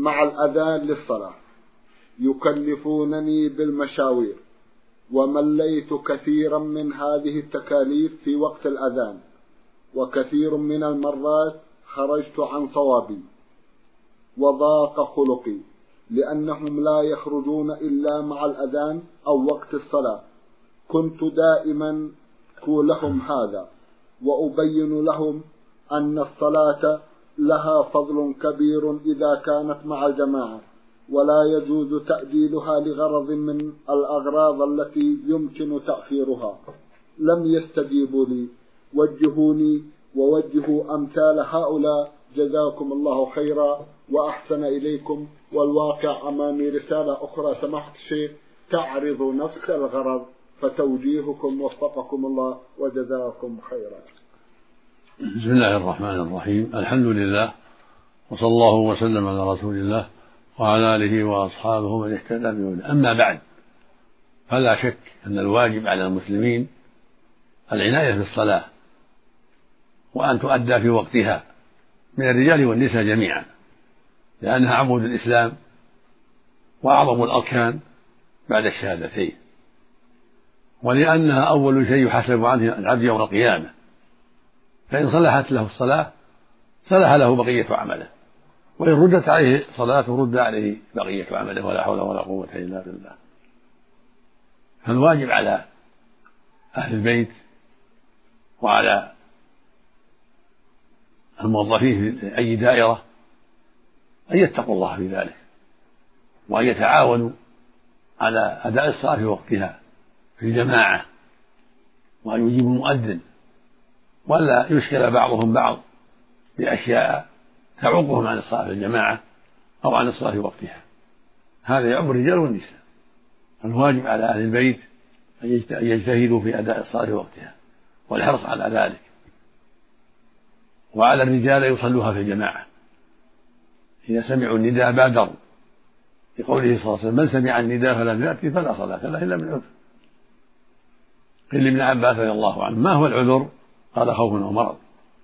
مع الأذان للصلاة يكلفونني بالمشاوير، ومليت كثيرا من هذه التكاليف في وقت الأذان، وكثير من المرات خرجت عن صوابي وضاق خلقي، لأنهم لا يخرجون إلا مع الأذان أو وقت الصلاة. كنت دائما لهم هذا، وأبين لهم أن الصلاة لها فضل كبير إذا كانت مع الجماعة، ولا يجوز تأجيلها لغرض من الأغراض التي يمكن تأخيرها. لم يستجيبوا لي. وجهوني ووجهوا أمثال هؤلاء، جزاكم الله خيرا وأحسن إليكم. والواقع أمامي رسالة أخرى سماحة الشيخ تعرض نفس الغرض، فتوجيهكم وفقكم الله وجزاكم خيرا. بسم الله الرحمن الرحيم. الحمد لله، وصلى الله وسلم على رسول الله وعلى آله وأصحابه من اهتدى بهداه. أما بعد، فلا شك أن الواجب على المسلمين العناية بالصلاة، وأن تؤدى في وقتها من الرجال والنساء جميعا، لأنها عمود الإسلام وأعظم الأركان بعد الشهادتين، ولأنها أول شيء يحاسب عنه العبد يوم القيامة، فإن صلحت له الصلاة صلح له بقية عمله، وإن ردت عليه صلاته رد عليه بقية عمله، ولا حول ولا قوة إلا بالله. فالواجب على أهل البيت وعلى الموظفين في أي دائرة أن يتقوا الله في ذلك، وأن يتعاونوا على أداء الصلاة في وقتها في الجماعة، وأن يجيبوا المؤذن، ولا يشكل بعضهم بعض بأشياء تعوقهم عن الصلاة في الجماعة أو عن الصلاة في وقتها. هذا يعم الرجال والنساء. الواجب على أهل البيت أن يجتهدوا في أداء الصلاة في وقتها والحرص على ذلك، وعلى الرجال يصلوها في الجماعة. إذا سمعوا النداء بادروا، لقوله صلى الله عليه وسلم: من سمع النداء فلم يأتي فلا صلاة له إلا من عذر. قيل لابن عباس رضي الله عنه: ما هو العذر؟ قال: خوف ومرض.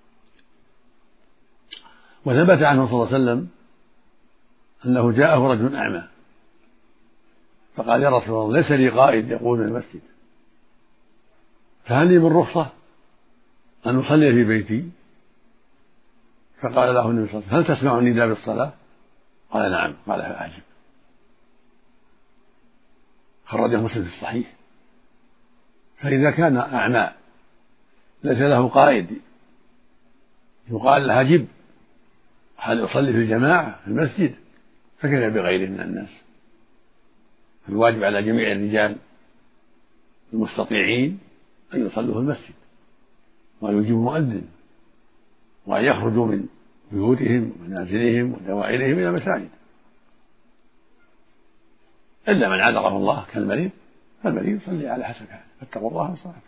وثبت عنه صلى الله عليه وسلم أنه جاءه رجل أعمى فقال: يا رسول الله، ليس لي قائد يقود المسجد، فهل لي من رخصة أن أصلي في بيتي؟ فقال له النبي صلى الله عليه وسلم: هل تسمع النداء بالصلاة؟ قال: نعم. قال: فأعجب. خرجه مسلم في الصحيح. فإذا كان أعمى ليس له قائد يقال له: أجب، هل يصلي في الجماعة في المسجد؟ فكيف بغيره من الناس؟ الواجب على جميع الرجال المستطيعين أن يصلوا في المسجد، وأن يجيبوا مؤذن، وأن يخرجوا من بيوتهم ومنازلهم ودوائرهم إلى المساجد، إلا من عذره الله كالمريض، فالمريض يصلي على حسب حاله، فاتقوا الله وصلاته.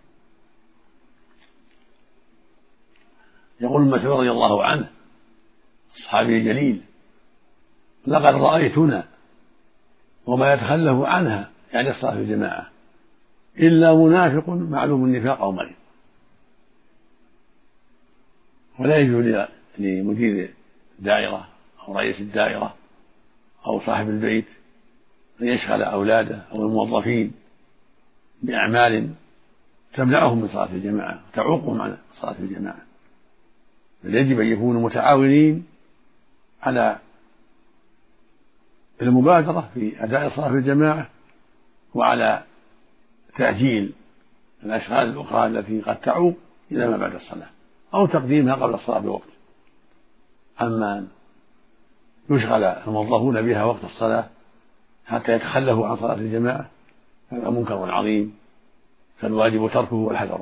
يقول مسعود رضي الله عنه الصحابي الجليل: لقد رأيتنا وما يتخلف عنها، يعني الصلاة في الجماعة، إلا منافق معلوم النفاق أو مريض. ولا يجوز لمدير الدائرة أو رئيس الدائرة أو صاحب البيت أن يشغل أولاده أو الموظفين بأعمال تمنعهم من صلاة الجماعة وتعوقهم عن صلاة الجماعة، بل يجب أن يكونوا متعاونين على المبادرة في أداء الصلاة في الجماعة، وعلى تأجيل الأشغال الأخرى التي قد تعوق إلى ما بعد الصلاة، أو تقديمها قبل الصلاة بوقت. أما أن يشغل الموظفون بها وقت الصلاة حتى يتخلفوا عن صلاة الجماعة هذا منكر عظيم، فالواجب تركه والحذر.